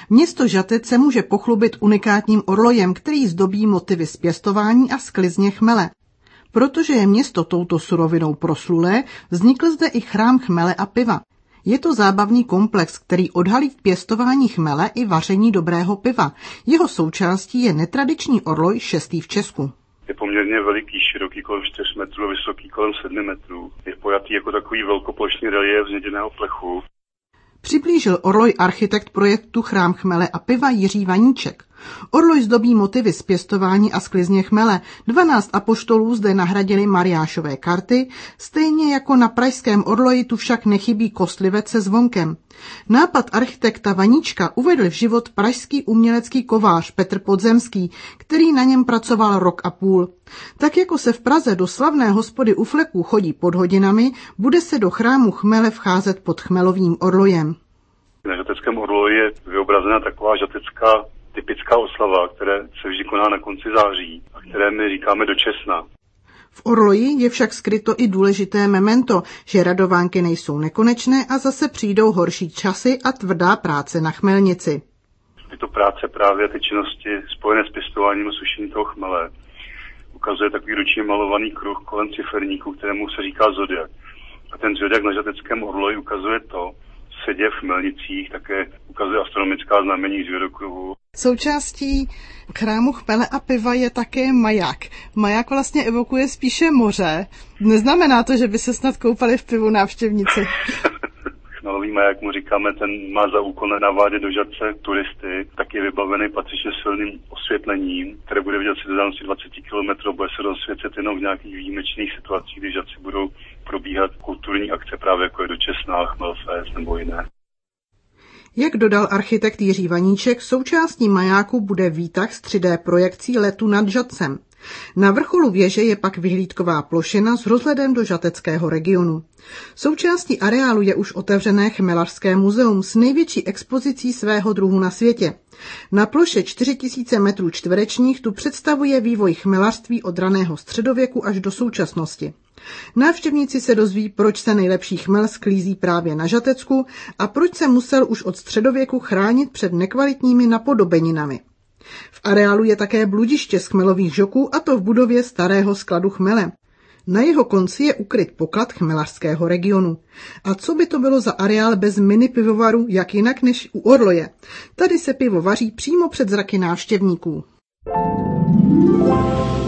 Město Žatec se může pochlubit unikátním orlojem, který zdobí motivy z pěstování a sklizně chmele. Protože je město touto surovinou proslulé, vznikl zde i chrám chmele a piva. Je to zábavný komplex, který odhalí v pěstování chmele i vaření dobrého piva. Jeho součástí je netradiční orloj 6. v Česku. Je poměrně veliký, široký kolem 4 metrů a vysoký kolem 7 metrů. Je pojatý jako takový velkoplošný reliéf z měděného plechu. Přiblížil orloj architekt projektu Chrám chmele a piva Jiří Vaníček. Orloj zdobí motivy z pěstování a sklizně chmele. 12 apoštolů zde nahradili Mariášové karty, stejně jako na pražském orloji tu však nechybí kostlivec se zvonkem. Nápad architekta Vaníčka uvedl v život pražský umělecký kovář Petr Podzemský, který na něm pracoval rok a půl. Tak jako se v Praze do slavné hospody u Fleků chodí pod hodinami, bude se do chrámu chmele vcházet pod chmelovým orlojem. Na žateckém orloji je vyobrazena taková žatecká typická oslava, která se vždy koná na konci září a které my říkáme dočesna. V orloji je však skryto i důležité memento, že radovánky nejsou nekonečné a zase přijdou horší časy a tvrdá práce na chmelnici. Tyto práce právě ty činnosti spojené s pěstováním a sušením toho chmele ukazuje takový ručně malovaný kruh kolem ciferníku, kterému se říká zodiak. A ten zodiak na žateckém orloji ukazuje to, sedě v chmelnicích, také ukazuje astronomická znamení zvěrokruhu. Součástí chrámu chmele a piva je také maják. Maják vlastně evokuje spíše moře. Neznamená to, že by se snad koupali v pivu návštěvníci. Chmelový maják mu říkáme, ten má za úkol navádět do Žatce turisty, tak je vybavený patřičně silným osvětlením, které bude vidět si do dálnosti 20 km, bude se rozsvěcet jenom v nějakých výjimečných situacích, kdy Žatci budou probíhat kulturní akce, právě jako je dočesná, Chmelfest nebo jiné. Jak dodal architekt Jiří Vaníček, součástí majáku bude výtah s 3D projekcí letu nad Žatcem. Na vrcholu věže je pak vyhlídková plošina s rozhledem do žateckého regionu. Součástí areálu je už otevřené chmelařské muzeum s největší expozicí svého druhu na světě. Na ploše 4000 metrů čtverečních tu představuje vývoj chmelařství od raného středověku až do současnosti. Návštěvníci se dozví, proč se nejlepší chmel sklízí právě na Žatecku a proč se musel už od středověku chránit před nekvalitními napodobeninami. V areálu je také bludiště z chmelových žoků, a to v budově starého skladu chmele. Na jeho konci je ukryt poklad chmelařského regionu. A co by to bylo za areál bez mini pivovaru, jak jinak než u orloje? Tady se pivo vaří přímo před zraky návštěvníků.